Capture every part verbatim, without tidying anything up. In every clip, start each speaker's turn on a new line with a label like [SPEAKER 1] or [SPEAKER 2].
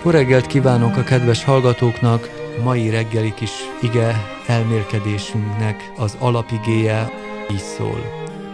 [SPEAKER 1] Jó reggelt kívánok a kedves hallgatóknak! Mai reggeli kis ige elmélkedésünknek az alapigéje így szól.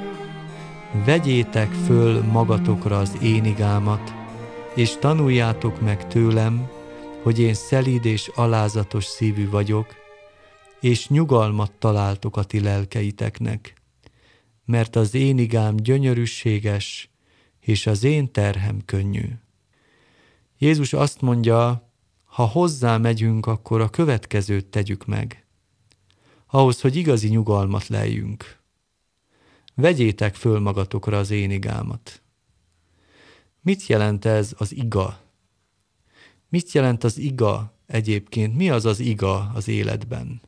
[SPEAKER 1] Vegyétek föl magatokra az én igámat, és tanuljátok meg tőlem, hogy én szelíd és alázatos szívű vagyok, és nyugalmat találtok a ti lelkeiteknek, mert az én igám gyönyörűséges, és az én terhem könnyű. Jézus azt mondja, ha hozzá megyünk, akkor a következőt tegyük meg. Ahhoz, hogy igazi nyugalmat leljünk. Vegyétek föl magatokra az én igámat. Mit jelent ez az iga? Mit jelent az iga egyébként? Mi az az iga az életben?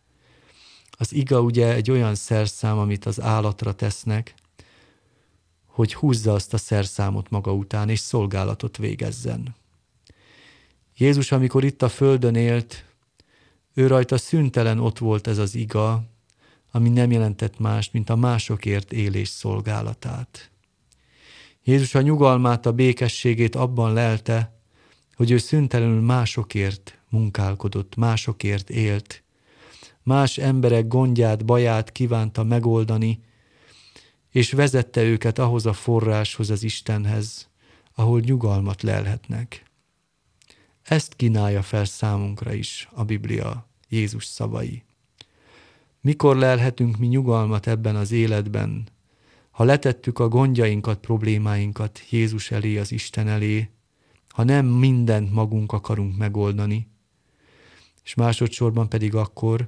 [SPEAKER 1] Az iga ugye egy olyan szerszám, amit az állatra tesznek, hogy húzza azt a szerszámot maga után, és szolgálatot végezzen. Jézus, amikor itt a földön élt, ő rajta szüntelen ott volt ez az iga, ami nem jelentett más, mint a másokért élés szolgálatát. Jézus a nyugalmát, a békességét abban lelte, hogy ő szüntelenül másokért munkálkodott, másokért élt. Más emberek gondját, baját kívánta megoldani, és vezette őket ahhoz a forráshoz, az Istenhez, ahol nyugalmat lelhetnek. Ezt kínálja fel számunkra is a Biblia, Jézus szavai. Mikor lelhetünk mi nyugalmat ebben az életben, ha letettük a gondjainkat, problémáinkat Jézus elé, az Isten elé, ha nem mindent magunk akarunk megoldani, és másodszorban pedig akkor,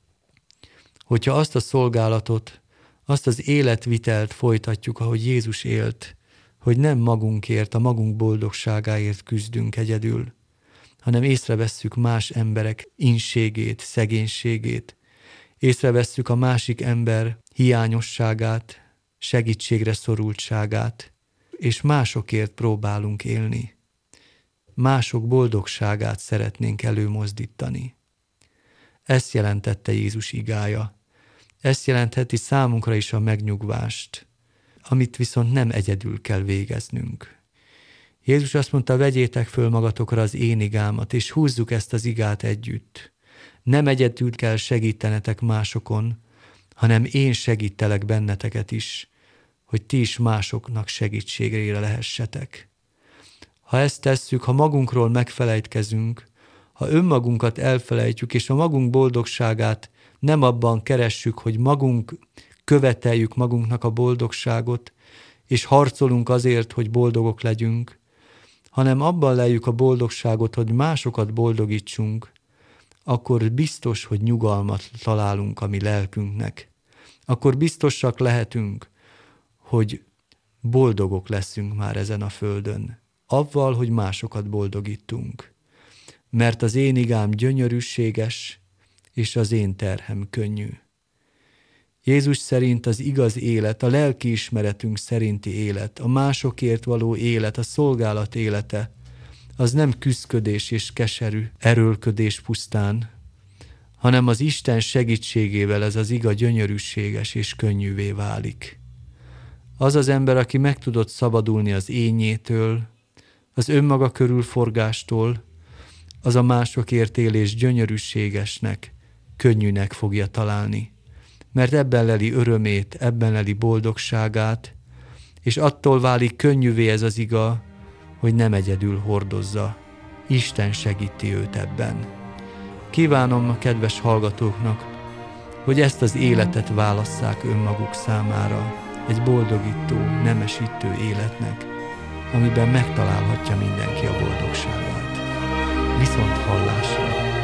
[SPEAKER 1] hogyha azt a szolgálatot, azt az életvitelt folytatjuk, ahogy Jézus élt, hogy nem magunkért, a magunk boldogságáért küzdünk egyedül, hanem észrevesszük más emberek inségét, szegénységét, észrevesszük a másik ember hiányosságát, segítségre szorultságát, és másokért próbálunk élni. Mások boldogságát szeretnénk előmozdítani. Ezt jelentette Jézus igája. Ezt jelentheti számunkra is a megnyugvást, amit viszont nem egyedül kell végeznünk. Jézus azt mondta, vegyétek föl magatokra az én igámat, és húzzuk ezt az igát együtt. Nem egyedül kell segítenetek másokon, hanem én segítelek benneteket is, hogy ti is másoknak segítségére lehessetek. Ha ezt tesszük, ha magunkról megfelejtkezünk, ha önmagunkat elfelejtjük, és a magunk boldogságát nem abban keressük, hogy magunk követeljük magunknak a boldogságot, és harcolunk azért, hogy boldogok legyünk, hanem abban lejjük a boldogságot, hogy másokat boldogítsunk, akkor biztos, hogy nyugalmat találunk a mi lelkünknek. Akkor biztosak lehetünk, hogy boldogok leszünk már ezen a földön, avval, hogy másokat boldogítunk. Mert az én igám gyönyörűséges, és az én terhem könnyű. Jézus szerint az igaz élet, a lelkiismeretünk szerinti élet, a másokért való élet, a szolgálat élete, az nem küszködés és keserű erőlködés pusztán, hanem az Isten segítségével ez az iga gyönyörűséges és könnyűvé válik. Az az ember, aki meg tudott szabadulni az énjétől, az önmaga körülforgástól, az a másokért élés gyönyörűségesnek, könnyűnek fogja találni. Mert ebben leli örömét, ebben leli boldogságát, és attól válik könnyűvé ez az iga, hogy nem egyedül hordozza. Isten segíti őt ebben. Kívánom a kedves hallgatóknak, hogy ezt az életet válasszák önmaguk számára, egy boldogító, nemesítő életnek, amiben megtalálhatja mindenki a boldogságát. Viszont hallásra!